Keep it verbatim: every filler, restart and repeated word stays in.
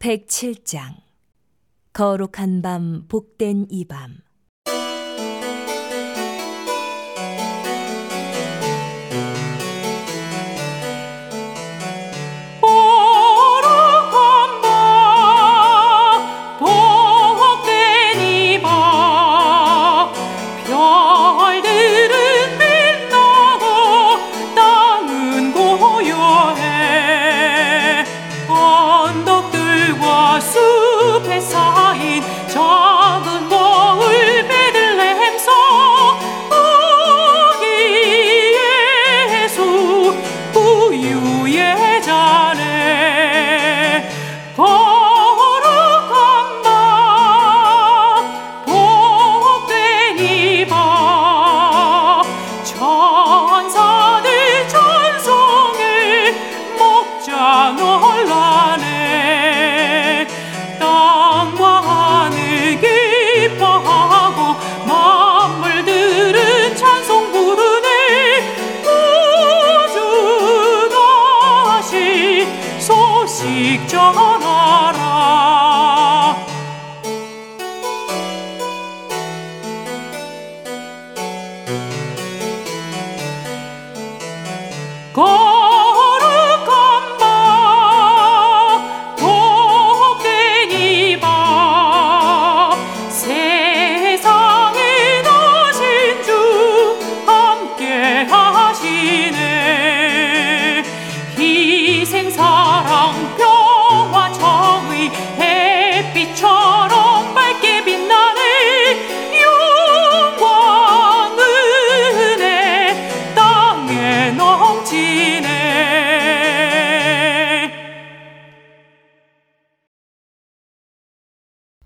백칠 장. 거룩한 밤 복된 이 밤. 숲에 쌓인 작은 거울 베들레헴성 거기에 예수 우유의 잔에 거룩한 밤 복된 이 밤 천사들 찬송해 목자 놀라네. 땅과 하늘 기뻐하고 만물들은 찬송 부르네. 구주 다시 소식 전하